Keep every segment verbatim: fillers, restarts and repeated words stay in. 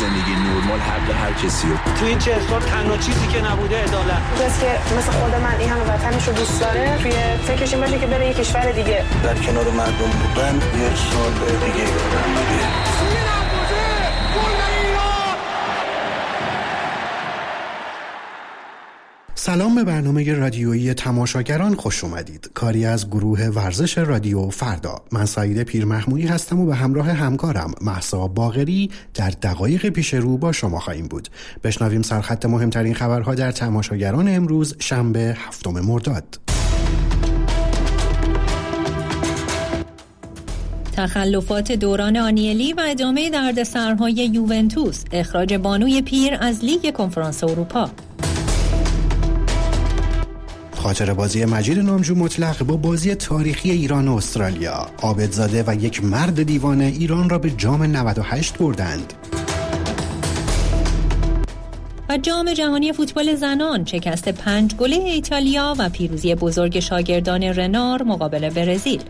زندگی نرمال حق هر کسی رو. تو این چهل سال تنها چیزی که نبوده عدالت. کسی که مثل خود من این همه وطنش رو دوست داره توی فکرش این باشه که بره یه کشور دیگه در کنار مردم بودن یک سال دیگه بودن. سلام به برنامه رادیویی تماشاگران خوش اومدید. کاری از گروه ورزش رادیو فردا. من سعید پیرمحمودی هستم و به همراه همکارم مهسا باقری در دقایق پیش رو با شما خواهیم بود. بشنویم سرخط مهمترین خبرها در تماشاگران امروز شنبه هفتم مرداد. تخلفات دوران آنیلی و ادامه دردسرهای یوونتوس، اخراج بانوی پیر از لیگ کنفرانس اروپا. خاطر بازی مجید نامجو مطلق با بازی تاریخی ایران و استرالیا. عابدزاده و یک مرد دیوانه ایران را به جام نود و هشت بردند. و جام جهانی فوتبال زنان، شکست پنج گله ایتالیا و پیروزی بزرگ شاگردان رنار مقابل برزیل.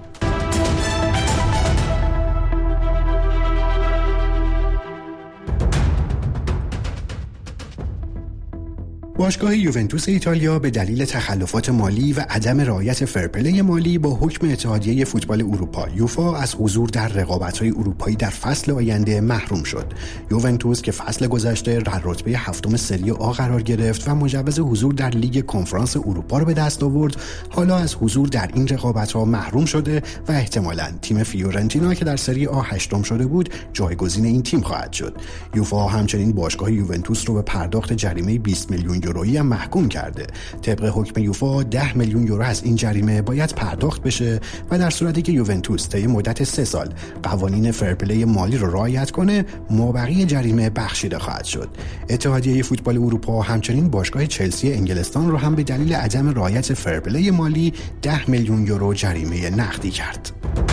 باشگاه یوونتوس ایتالیا به دلیل تخلفات مالی و عدم رعایت فرپلی مالی با حکم اتحادیه فوتبال اروپا یوفا از حضور در رقابت‌های اروپایی در فصل آینده محروم شد. یوونتوس که فصل گذشته در رتبه هفتم سری آ قرار گرفت و مجوز حضور در لیگ کنفرانس اروپا را به دست آورد، حالا از حضور در این رقابت‌ها محروم شده و احتمالاً تیم فیورنتینا که در سری آ هشتم شده بود جایگزین این تیم خواهد شد. یوفا همچنین باشگاه یوونتوس رو به پرداخت جریمه بیست میلیون یورویی هم محکوم کرده. طبق حکم یوفا ده میلیون یورو از این جریمه باید پرداخت بشه و در صورتی که یوونتوس طی مدت سه سال قوانین فرپلی مالی رو رعایت کنه مابقی جریمه بخشیده خواهد شد. اتحادیه فوتبال اروپا همچنین باشگاه چلسی انگلستان رو هم به دلیل عدم رعایت فرپلی مالی ده میلیون یورو جریمه نقدی کرد.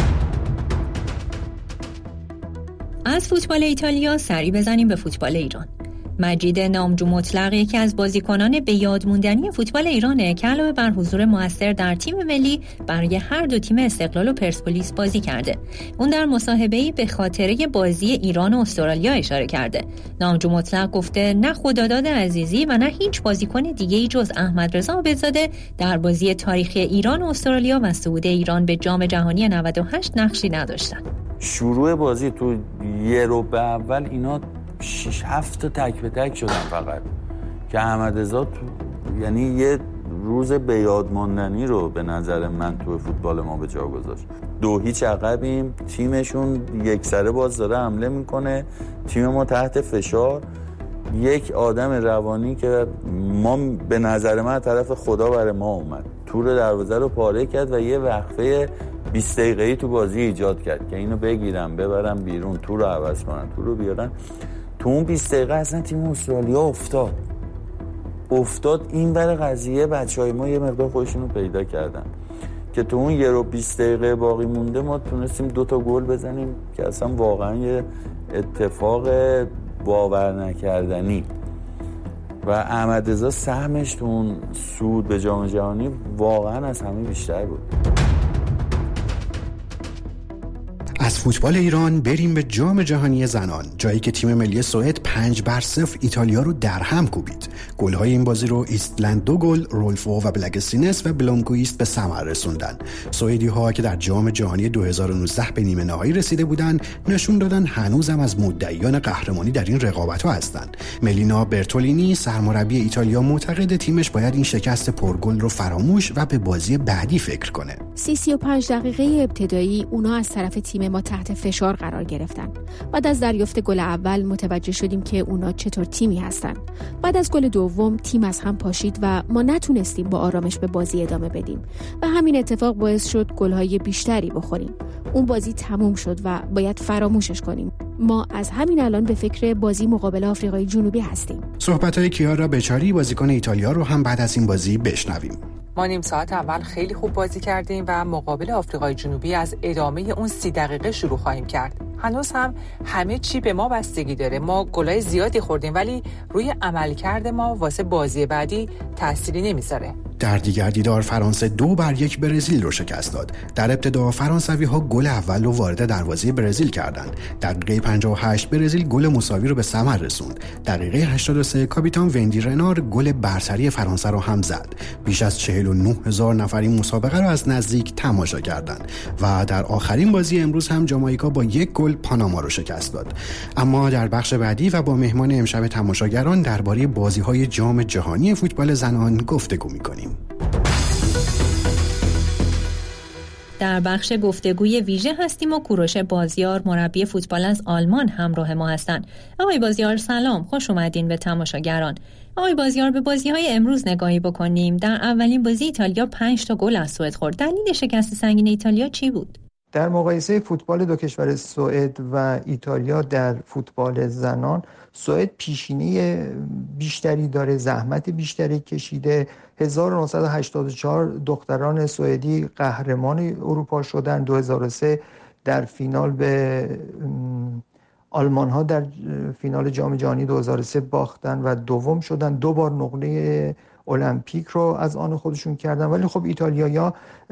از فوتبال ایتالیا سری بزنیم به فوتبال ایران. مجید نامجو مطلق یکی از بازیکنان به یاد موندنی فوتبال ایرانه که علاوه بر حضور موثر در تیم ملی برای هر دو تیم استقلال و پرسپولیس بازی کرده. اون در مصاحبه‌ای به خاطره بازی ایران و استرالیا اشاره کرده. نامجو مطلق گفته نه خداداد عزیزی و نه هیچ بازیکن دیگه‌ای جز احمد رضا عابدزاده در بازی تاریخی ایران و استرالیا و صعود ایران به جام جهانی نود و هشت نقشی نداشتن. شروع بازی تو یه رو به اول اینا شش هفت تا تک به تک شدن فقط که احمد رضا تو یعنی یه روز به یاد ماندنی رو به نظر من تو فوتبال ما به جا گذاشت. دو هیچ عقبیم، تیمشون یک سره باز داره حمله میکنه، تیم ما تحت فشار، یک آدم روانی که ما به نظر من طرف خدا برای ما اومد تور دروازه رو پاره کرد و یه وقفه بیست دقیقه‌ای تو بازی ایجاد کرد که اینو بگیرن ببرن بیرون، تور رو عوض کنن، تور رو بیارن. تو اون بیست دقیقه اصلا تیم استرالیا افتاد افتاد این برای قضیه بچهای ما یه مقدار خودشون رو پیدا کردن که تو اون یه رو بیست دقیقه باقی مونده ما تونستیم دو تا گل بزنیم که اصلا واقعا یه اتفاق باور نکردنی و احمد رضا سهمش تو اون صعود به جام جهانی واقعا از همه بیشتر بود. از فوتبال ایران بریم به جام جهانی زنان، جایی که تیم ملی سوئد پنج بر صفر ایتالیا رو در هم کوبید. گل‌های این بازی رو ایستلند دو گل، رولفو و بلگستینس و بلونکویست به ثمر رسوندن. سوئدی‌ها که در جام جهانی دو هزار و نوزده به نیمه نهایی رسیده بودند، نشون دادن هنوزم از مدعیان قهرمانی در این رقابت‌ها هستند. ملینا برتولینی سرمربی ایتالیا معتقد تیمش باید این شکست پرگل رو فراموش و به بازی بعدی فکر کنه. سی و پنج دقیقه ابتدایی اونا از طرف تیم ما تحت فشار قرار گرفتن. بعد از دریافت گل اول متوجه شدیم که اونا چطور تیمی هستن. بعد از گل دوم تیم از هم پاشید و ما نتونستیم با آرامش به بازی ادامه بدیم و همین اتفاق باعث شد گل‌های بیشتری بخوریم. اون بازی تموم شد و باید فراموشش کنیم. ما از همین الان به فکر بازی مقابل آفریقای جنوبی هستیم. صحبت‌های کیارا بچاری بازیکن ایتالیا رو هم بعد از این بازی بشنویم. ما نیم ساعت اول خیلی خوب بازی کردیم و مقابل آفریقای جنوبی از ادامه اون سی دقیقه شروع خواهیم کرد. هنوز هم همه چی به ما بستگی داره. ما گلای زیادی خوردیم ولی روی عملکرد ما واسه بازی بعدی تأثیری نمیذاره. در دیگر دیدار فرانسه دو بر یک برزیل رو شکست داد. در ابتدا فرانسوی‌ها گل اول رو وارد دروازه برزیل کردند. دقیقه پنجاه و هشت برزیل گل مساوی رو به ثمر رسوند. دقیقه هشتاد و سه کاپیتان وندی رنار گل برتری فرانسه رو هم زد. بیش از چهل و نه هزار نفر این مسابقه رو از نزدیک تماشا کردند و در آخرین بازی امروز هم جامائیکا با یک گل پاناما رو شکست داد. اما در بخش بعدی و با مهمان امشب تماشاگران درباره بازی‌های جام جهانی فوتبال زنان گفتگو می‌کنیم. در بخش گفتگوی ویژه هستیم و کوروش بازیار مربی فوتبال از آلمان همراه ما هستند. آقای بازیار سلام، خوش اومدین به تماشاگران. آقای بازیار، به بازی‌های امروز نگاهی بکنیم. در اولین بازی ایتالیا پنج تا گل از سوئد خورد. دلیل شکست سنگین ایتالیا چی بود؟ در مقایسه فوتبال دو کشور سوئد و ایتالیا در فوتبال زنان، سوئد پیشینه بیشتری داره، زحمت بیشتری کشیده. هزار و نهصد و هشتاد و چهار دختران سوئدی قهرمان اروپا شدن. دو هزار و سه در فینال به آلمان ها در فینال جام جهانی دو هزار و سه باختن و دوم شدن. دو بار نقره المپیک رو از آن خودشون کردن. ولی خب ایتالیایی‌ها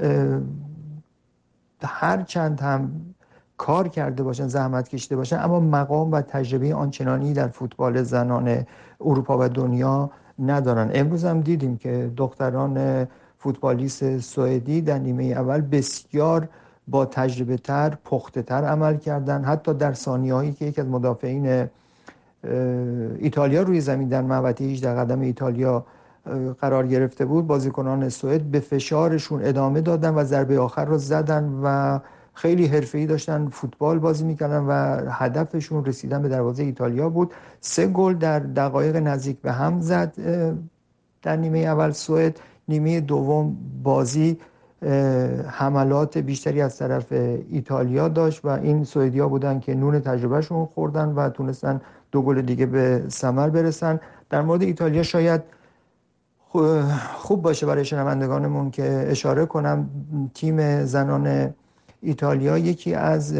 هر چند هم کار کرده باشن، زحمت کشیده باشن، اما مقام و تجربه آنچنانی در فوتبال زنان اروپا و دنیا ندارن. امروز هم دیدیم که دختران فوتبالیست سوئدی در نیمه اول بسیار با تجربه تر، پخته تر عمل کردن. حتی در ثانیه هایی که یک از مدافعین ایتالیا روی زمین در محوطه هجده قدم ایتالیا قرار گرفته بود، بازیکنان سوئد به فشارشون ادامه دادن و ضربه آخر رو زدن و خیلی حرفه‌ای داشتن فوتبال بازی میکردن و هدفشون رسیدن به دروازه ایتالیا بود. سه گل در دقایق نزدیک به هم زد در نیمه اول سوئد. نیمه دوم بازی حملات بیشتری از طرف ایتالیا داشت و این سوئدیا بودن که نون تجربهشون خوردن و تونستن دو گل دیگه به ثمر برسن. در مورد ایتالیا شاید خوب باشه برای شنوندگانمون که اشاره کنم تیم زنان ایتالیا یکی از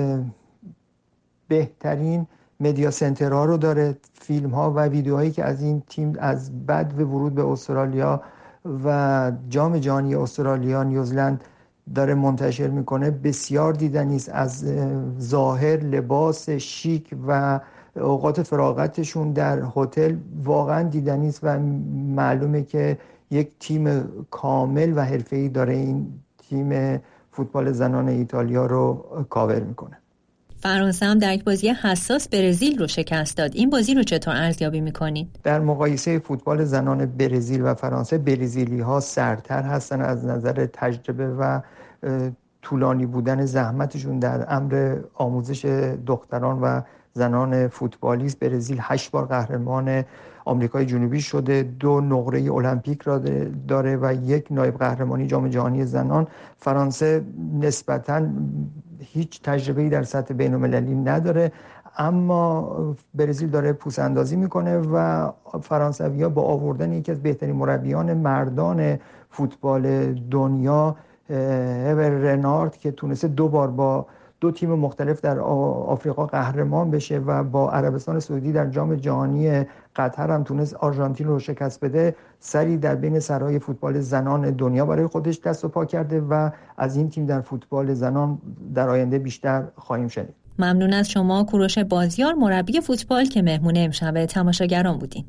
بهترین مدیا سنترها رو داره. فیلم ها و ویدیوهایی که از این تیم از بعد به ورود به استرالیا و جام جهانی استرالیا نیوزلند داره منتشر میکنه بسیار دیدنی است. از ظاهر، لباس شیک و اوقات فراغتشون در هتل واقعا دیدنی است و معلومه که یک تیم کامل و حرفه‌ای داره این تیم فوتبال زنان ایتالیا رو کاور میکنه. فرانسه هم در یک بازی حساس برزیل رو شکست داد. این بازی رو چطور ارزیابی میکنید؟ در مقایسه فوتبال زنان برزیل و فرانسه، برزیلی ها سرتر هستن از نظر تجربه و طولانی بودن زحمتشون در امر آموزش دختران و زنان فوتبالیست. برزیل هشت بار قهرمان آمریکای جنوبی شده، دو نقره المپیک را داره و یک نایب قهرمانی جام جهانی زنان. فرانسه نسبتاً هیچ تجربه‌ای در سطح بین‌المللی نداره، اما برزیل داره پوست اندازی میکنه و فرانسوی‌ها با آوردن یکی از بهترین مربیان مردان فوتبال دنیا، هرو رنارد، که تونسته دو بار با دو تیم مختلف در آفریقا قهرمان بشه و با عربستان سعودی در جام جهانی قطر هم تونست آرژانتین رو شکست بده، سری در بین سرهای فوتبال زنان دنیا برای خودش دست و پا کرده و از این تیم در فوتبال زنان در آینده بیشتر خواهیم شنید. ممنون از شما کوروش بازیار، مربی فوتبال که مهمون امشب تماشاگران بودین.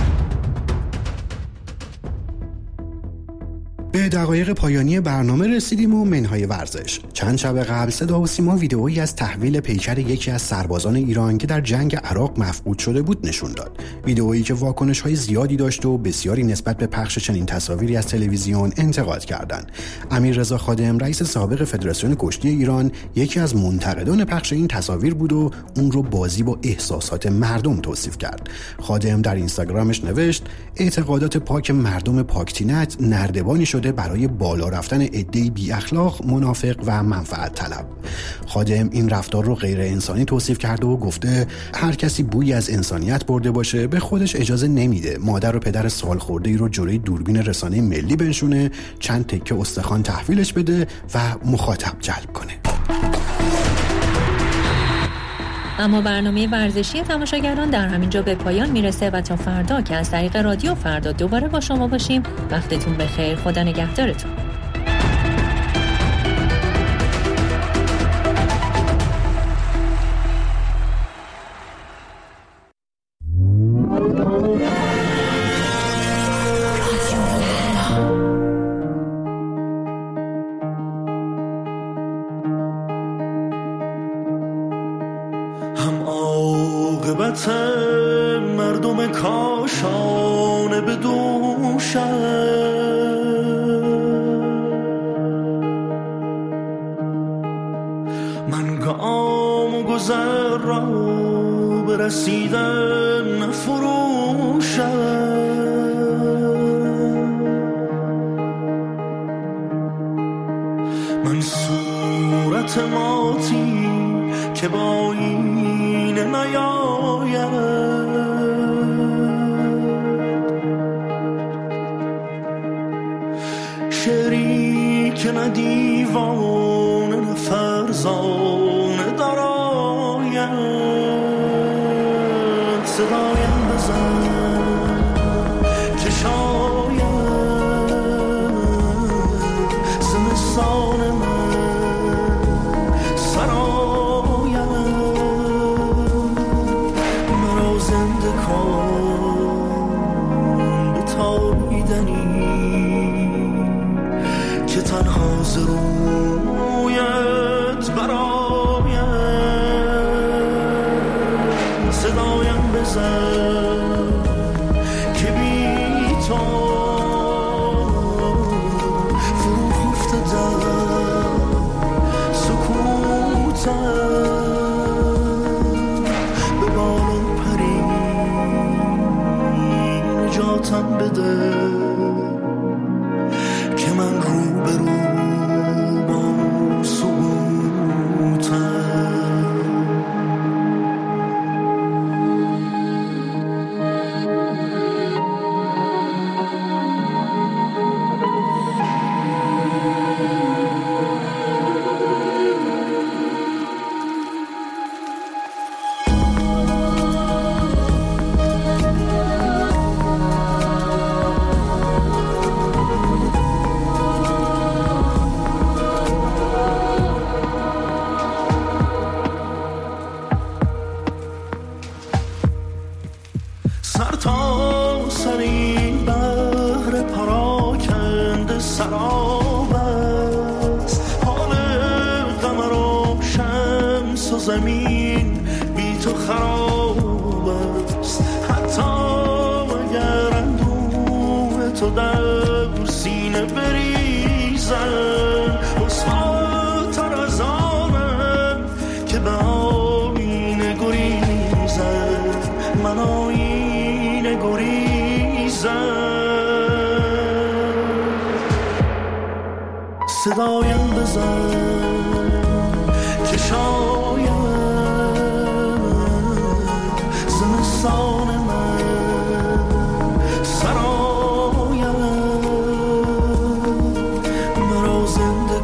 به دقایق پایانی برنامه رسیدیم و منهای ورزش. چند شب قبل صدا و سیما ویدئویی از تحویل پیکر یکی از سربازان ایران که در جنگ عراق مفقود شده بود نشون داد. ویدئویی که واکنش‌های زیادی داشت و بسیاری نسبت به پخش چنین تصاویری از تلویزیون انتقاد کردند. امیررضا خادم، رئیس سابق فدراسیون کشتی ایران، یکی از منتقدان پخش این تصاویر بود و اون رو بازی با احساسات مردم توصیف کرد. خادم در اینستاگرامش نوشت: اعتقادات پاک مردم پاکتینت نردبانی شده برای بالا رفتن عده‌ای بی اخلاق، منافق و منفعت طلب. خادم این رفتار رو غیر انسانی توصیف کرده و گفته هر کسی بویی از انسانیت برده باشه به خودش اجازه نمیده مادر و پدر سال خورده‌ای رو جلوی دوربین رسانه ملی بنشونه، چند تکه استخوان تحویلش بده و مخاطب جلب کنه. اما برنامه ورزشی تماشاگران در همینجا به پایان میرسه و تا فردا که از طریق رادیو فردا دوباره با شما باشیم. وقتتون بخیر، خدا نگهدارتون. مردم کاشانه به دوشم من گام و گذر را برسیدن نفروشم من صورت ماتی که با این نیاید شعری که نه دیوانه نه فرزانه دراید صدایم بزن که شاید زمستان من سراید مرا زنده کن به تابیدنی که تنها ز رویت براید صدایم بزن که بی تو فرو خفته در سکوتم به بالون پری نجاتم بده که من رو به رو با سکوتم سر تا سر این بحر پراکنده سراب است حال قمر و شمس و زمین بی تو خراب است حتی اگر اندوه تو در سینه بریزن رسواتر از آنم که به آینه گریزن من آینه گریزن صدایم بزن که شاید زمستان من سراید مرا زنده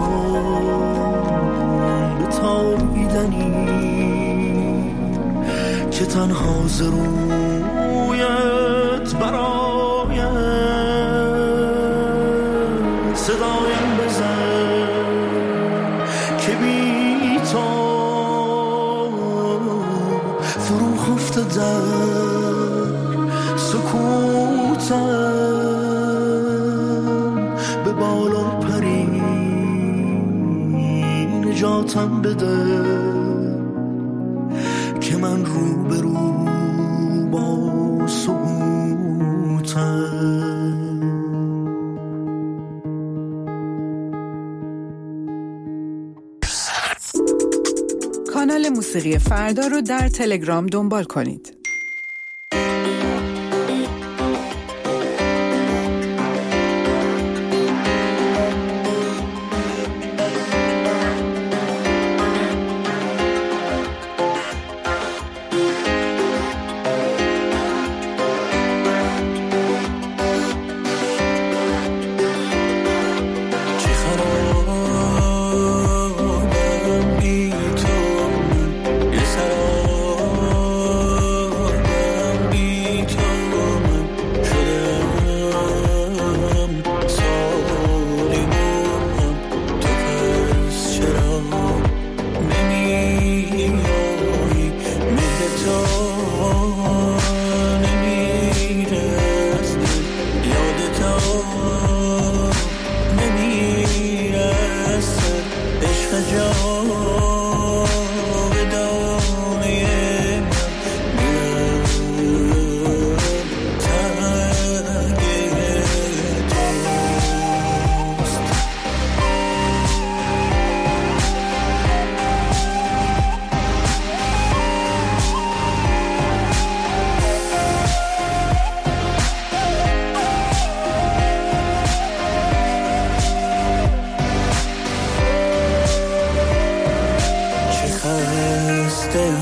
کن به تابیدنی که تنها ز رویت براید صدایم بزن که بی تو فرو خفته در سکوتم به بالون پری نجاتم بده که من رو به رو با سکوتم. کانال موسیقی فردا رو در تلگرام دنبال کنید. سرابم بی تو من یه سراب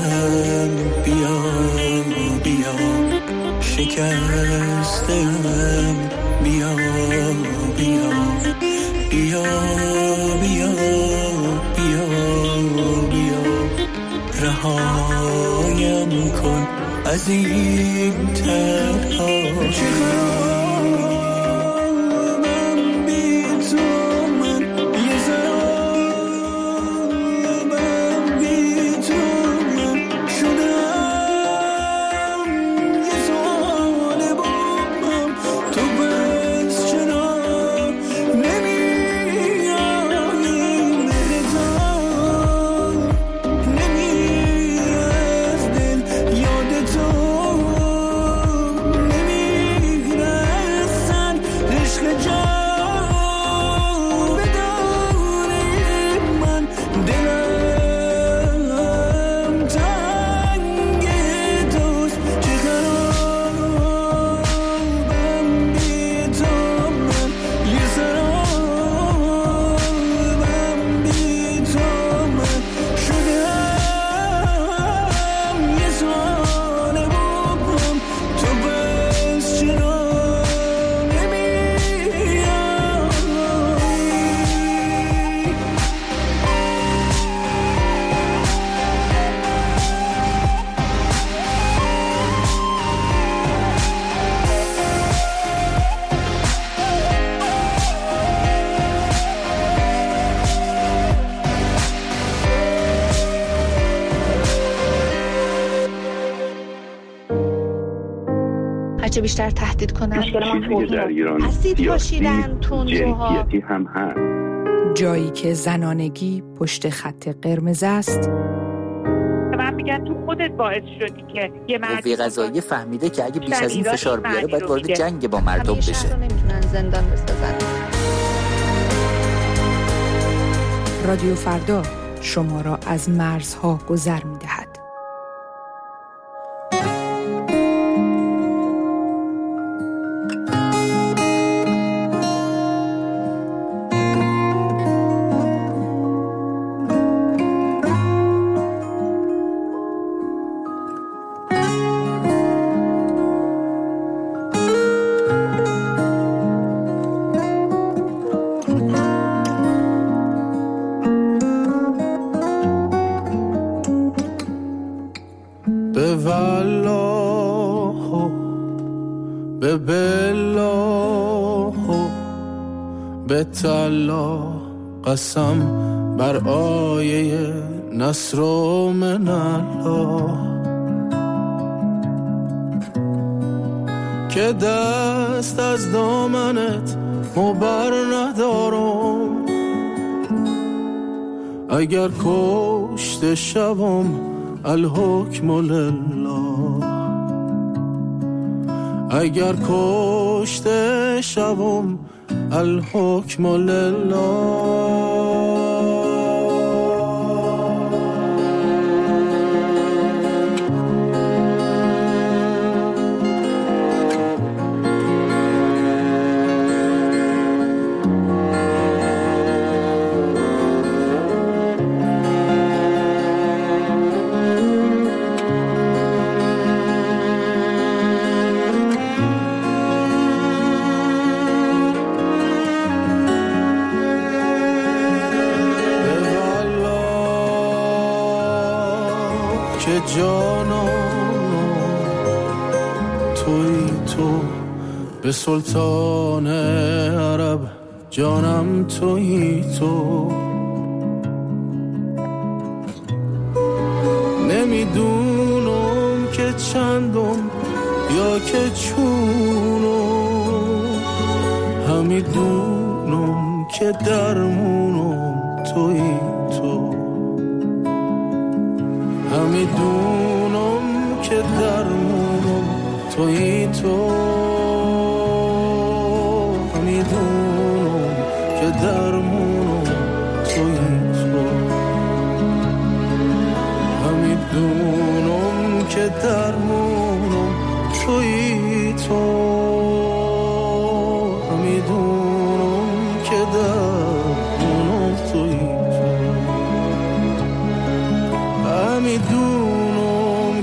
بیا بیا شکستم بیا بیا بیا بیا بیا بیا رهایم کن از این تنها چه بیشتر تهدید کنن مشکل ما توهین اسید پاشیدن تندروها هم هست. جایی که زنانگی پشت خط قرمز است. من میگن تو خودت باعث شدی که یه مرد قوه قضاییه فهمیده که اگه بیش از این فشار بیاره باید وارد جنگ با مردم بشه. همیشه نمیتونن زندان بسازن. رادیو فردا شما را از مرزها گذر میدهد. قسم بر آیه نصر و من الله که دست از دامنت مبر ندارم اگر کشته شوم الحکم لله اگر کشته شوم الحکم لله به سلطان عرب جانم تویی تو نمیدونم که چندم یا که چونم همیدونم که درمونم تویی تو همیدونم که درمونم تویی تو میدونم که درمونم تویی تو همیدونم که درمونم تویی تو همیدونم که درمونم تویی تو همیدونم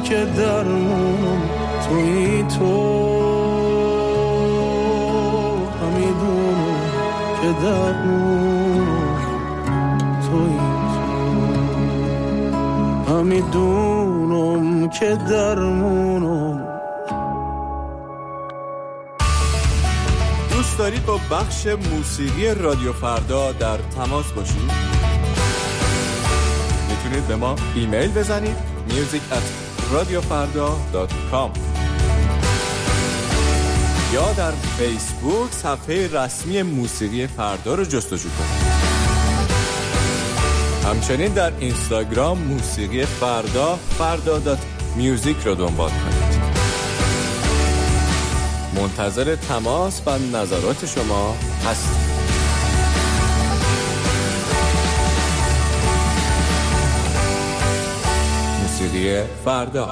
که درمونم تویی تو همیدونم که درمونم تویی تو همیدونم که درمونم. دوست دارید با بخش موسیقی رادیو فردا در تماس باشید؟ میتونید به ما ایمیل بزنید music at radiofarda dot com یا در فیسبوک صفحه رسمی موسیقی فردا رو جستجو کنید. همچنین در اینستاگرام موسیقی فردا فردا دات میوزیک رو دنبال کنید. منتظر تماس و نظرات شما هستیم. موسیقی فردا.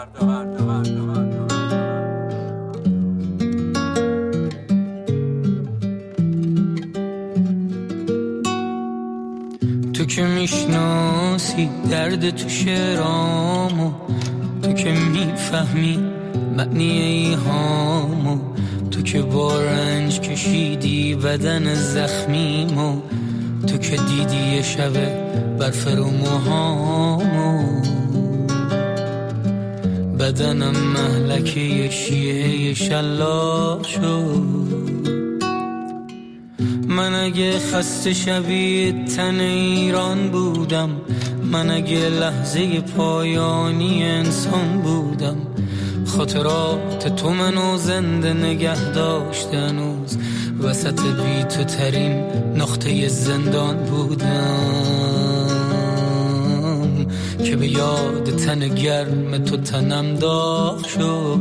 تو که میشناسی درد تو شعرامو، تو که میفهمی معنی ایهامو، تو که با رنج کشیدی بدن زخمیمو، تو که دیدی یه شب برف رو موهامو، بدنم مهلکه یه شیعه شلاق شد. من اگه خسته شبیه تن ایران بودم، من اگه لحظه پایانی انسان بودم، خاطرات تو منو زنده نگه داشت هنوز، وسط بی تو ترین نقطه زندان بودم که به یاد تن گرم تو تنم داغ شد.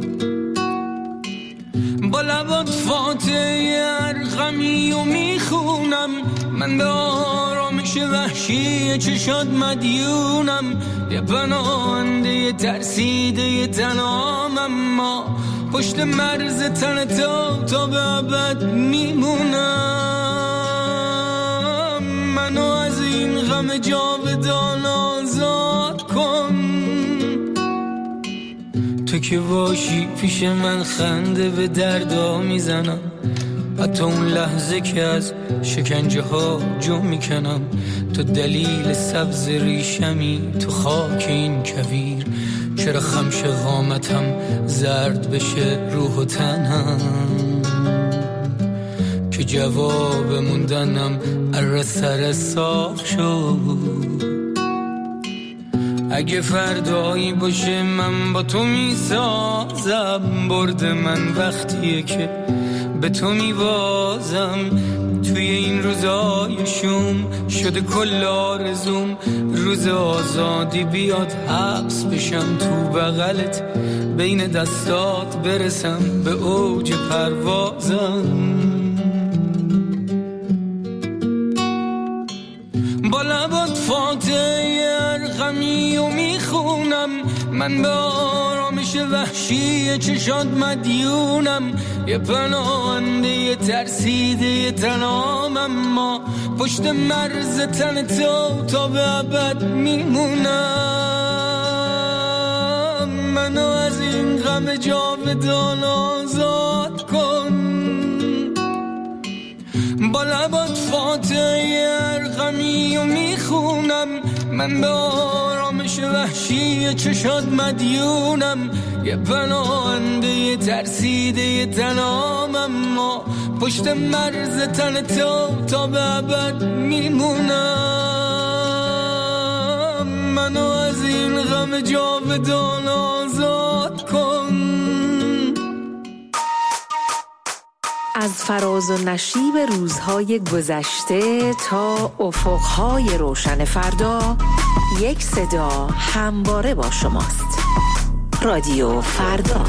با لبات فاتحه ارقمی و میخونم، من به آرامش وحشی چشات مدیونم، یه پناهنده ترسیده تنام، اما پشت مرز تن تو تا به ابد میمونم. منو از این غم جاودان آزاد کن، تو که باشی پیش من خنده به دردا میزنم، حتی اون لحظه که از شکنجه ها جو میکنم. تو دلیل سبز ریشمی تو خاک این کویر، چرا خمش قامتم زرد بشه روح و تنم، که جواب موندنم اره سر ساخ شد. اگه فردایی باشه من با تو میسازم، برد من وقتیه که به تو میوازم. توی این روزای شوم شده کل آرزوم، روز آزادی بیاد حبس بشم تو بغلت، بین دستات برسم به اوج پروازم. با لبات فاتحه ارقمی و میخونم، من به آرامش وحشی چشات مدیونم، یه پناهنده ترسیده تنام، اما پشت مرز تن تو تا به ابد میمونم. منو از این غم جاودان آزاد کن. با لبات فاتحه ارقمی و میخونم، من به آرامش وحشی چشات مدیونم، یه پناهنده ترسیده تنام، اما پشت مرز تن تو تا به ابد میمونم. منو از این غم جاودان آزاد کن. از فراز و نشیب روزهای گذشته تا افقهای روشن فردا، یک صدا همواره با شماست. رادیو فردا.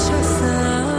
نشستم